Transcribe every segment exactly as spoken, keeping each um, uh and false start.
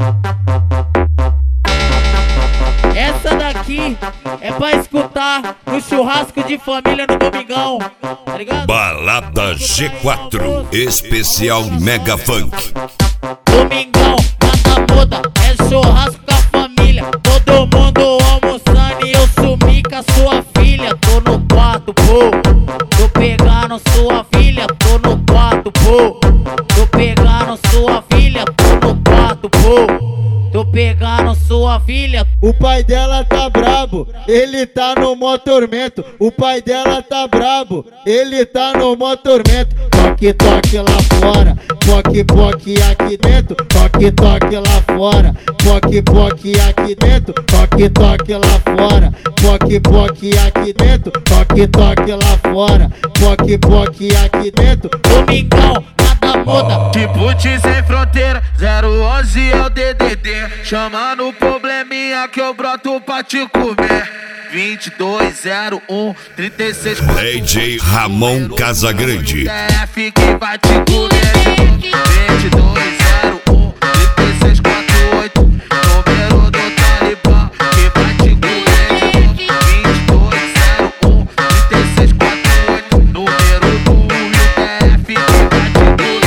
Essa daqui é pra escutar no churrasco de família no domingão, tá ligado? Balada G quatro, especial Mega Funk. Domingão, nada muda, é churrasco com a família. Todo mundo almoçando e eu sumi com a sua filha. Tô no quarto, pô, tô pegando sua filha. Tô no quarto, pô, tô pegando sua filha. Tô no quarto, pô, tô pegando sua filha. O pai dela tá brabo, ele tá no mó tormento. O pai dela tá brabo, ele tá no mó tormento. Toque, toque lá fora, poque, poque aqui dentro. Toque, toque lá fora, poque, poque aqui dentro. Toque, toque lá fora, poque, poque aqui dentro. Toque, toque lá fora, poque, poque aqui dentro. Domingão, nada muda. Tipo de sem fronteira, zero onze é o D D D. Chama no probleminha que eu broto pra te comer. vinte e dois, zero um, trinta e seis. D J Ramon Casagrande. F que vai te comer. vinte e dois, zero um, trinta e seis, quarenta e oito. Número do Talibã que vai te comer. vinte e dois, zero um, trinta e seis, quarenta e oito. Número do T F que vai te comer.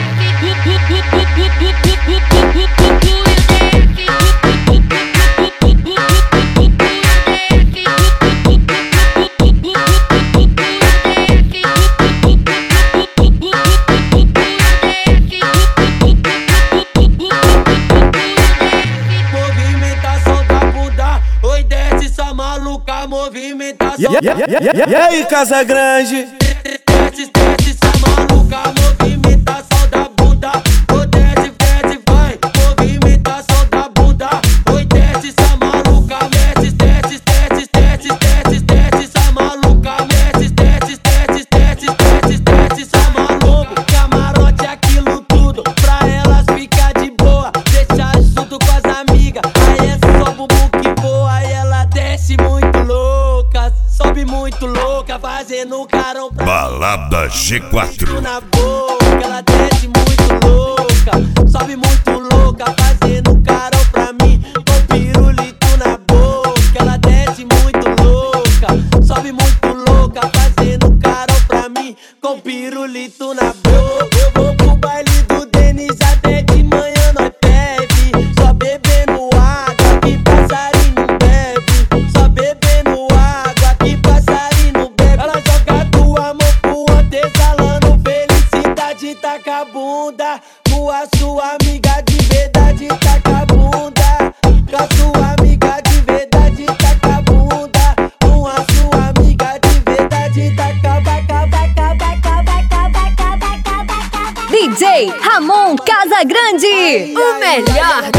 E yeah, yeah, yeah, yeah, yeah, aí, Casagrande? Desce, desce, essa maluca, movimentação da bunda. Oi, desce, desce, vai, movimentação da bunda. Oi, desce, essa maluca, desce, desce, desce, desce, desce, desce, essa maluca, desce, desce, desce, desce, desce, desce, essa maluca. Camarote é aquilo tudo, pra elas ficar de boa. Deixar junto com as amigas, aí é só bumbum que voa. Aí ela desce muito louca, sobe muito louca, fazendo carão pra Balada G quatro. na boca. Ela desce muito louca, sobe muito louca, fazendo carão pra mim, com pirulito na boca. Ela desce muito louca, sobe muito louca, fazendo carão pra mim, com pirulito na boca. Eu vou pro baile do Denis até de manhã nós bebe, só bebendo água que passarinho bebe, só bebendo água que passarinho bebe. Ela joga tua mão pro alto, exalando felicidade, taca a bunda. Com a sua amiga de verdade, taca a bunda. Com a sua amiga de verdade, taca a bunda. Com a sua amiga de verdade, taca, baca, baca, baca, baca, baca, baca, baca. D J Ramon Casagrande, o melhor.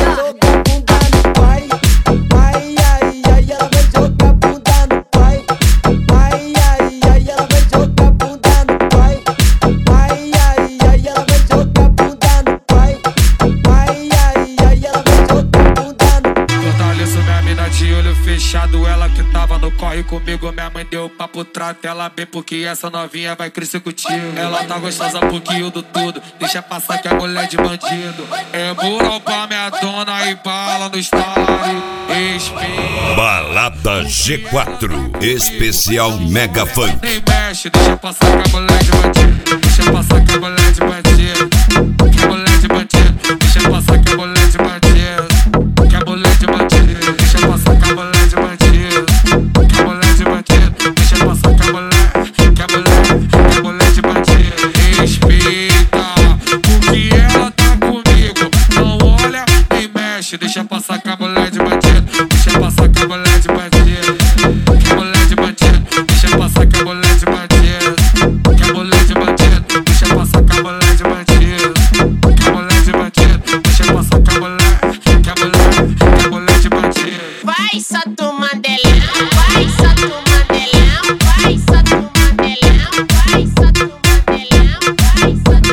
Ela que tava no corre comigo, minha mãe deu papo, trata ela bem porque essa novinha vai crescer contigo. Ela tá gostosa pouquinho do tudo, deixa passar que é mulher de bandido. É moral pra minha dona e bala no story. Espinha. Balada G quatro, especial Mega Funk. Nem mexe, deixa passar que é mulher de bandido. Deixa passar que é mulher de bandido. Que é mulher de bandido. Deixa passar que é mulher de bandido. Que é mulher de bandido. Deixa passar que é mulher de bandido. Que é mulher de bandido. Deixa passar que é mulher. Que é mulher. Que é mulher de bandido. Respeita, porque ela tá comigo. Não olha nem mexe, deixa passar que é mulher de bandido. Deixa passar que é mulher de bandido. Que é mulher de bandido. Deixa passar que é mulher de bandido. Que é mulher de bandido. Deixa passar que é mulher de bandido. Que é mulher de bandido. Deixa passar que é mulher. Que é mulher. Que é mulher de bandido. Vai, Sato Mandelão, vai, Sato Mandelão, vai, Sato Mandelão, vai, Sato Mandelão, vai, Sato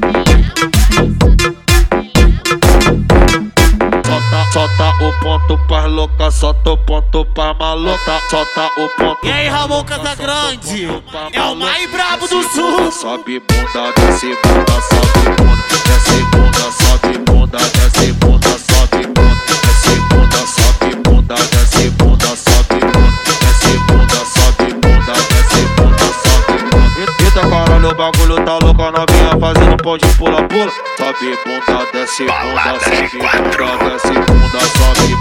Mandelão. Solta, solta o ponto pra louca, solta o ponto pra maluca, solta o ponto. E aí, Ramon Casagrande, é o mais brabo do sul. Sobe bunda, desce bunda, sobe bunda, desce bunda, sobe bunda, desce bunda, sobe o bagulho tá louco, a novinha fazendo pão de pula-pula. Sobe bunda, desce bunda, sobe bunda, desce bunda, sobe